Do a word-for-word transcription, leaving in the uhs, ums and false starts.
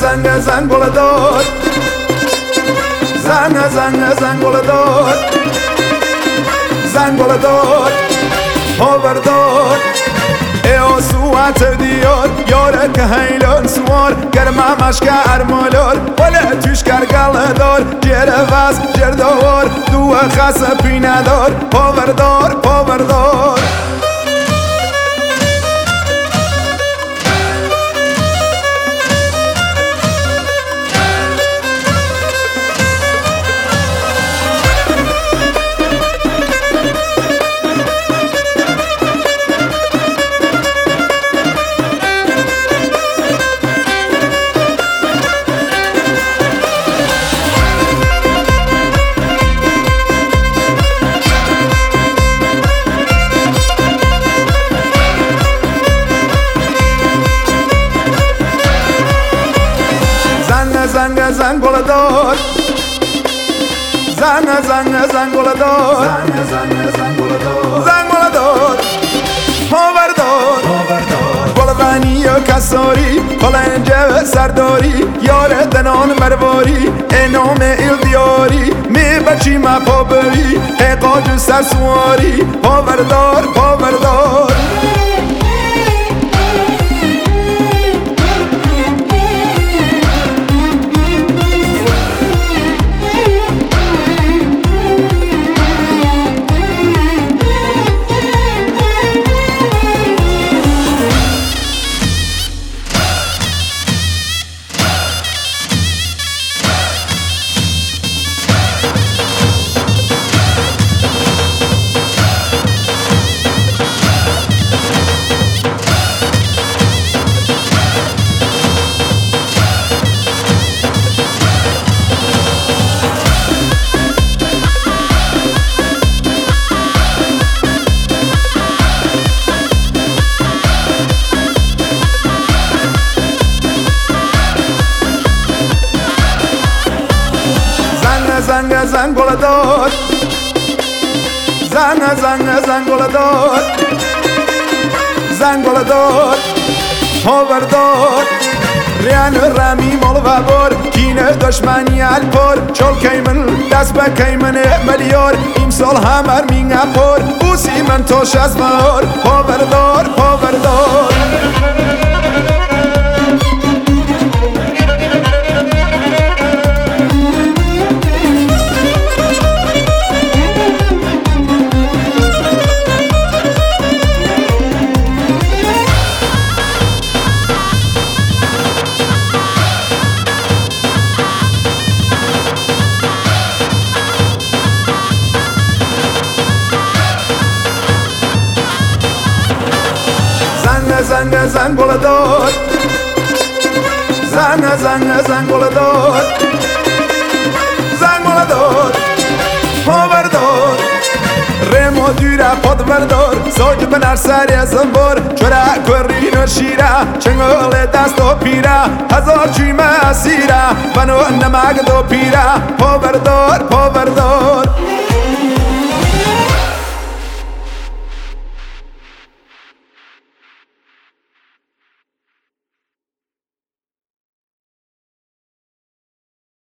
زنگ زنگوله دار زنگ زنگ زنگوله دار زنگوله دار آوردار ای سوات دیار یاره که هیلان سوار گرمه مشک ارمالار ولی توش کرگل دار جره وز جردوار دو خاص پینه دار آوردار آوردار زنگ زنگوله دار زنگ زنگ زنگوله دار زنگ زنگ زنگوله دار زنگوله دار آوردار گلوانی و کساری پلنجه سرداری یار دنان مرواری انام ایل دیاری می بچی ما پابری ای قاج سرسواری آوردار آوردار زنگ زنگوله دار زنگ زنگ زنگوله دار زنگوله دار آوردار ریان رامی مال و بار کینه دشمنی الپر چول کیمن دست به کیمن ملیار امسال همر مینگه پر بوسی من توش از مار آوردار آوردار زنگ زنگوله دار زنگ زنگ زنگوله دار زنگوله دار آوردار ریمو دیره پاد بردار ساج بنر سری زنبار چرا کرین و شیره چنگل دست و پیره هزار چیمه اسیره بنو نمک دو پیره آوردار آوردار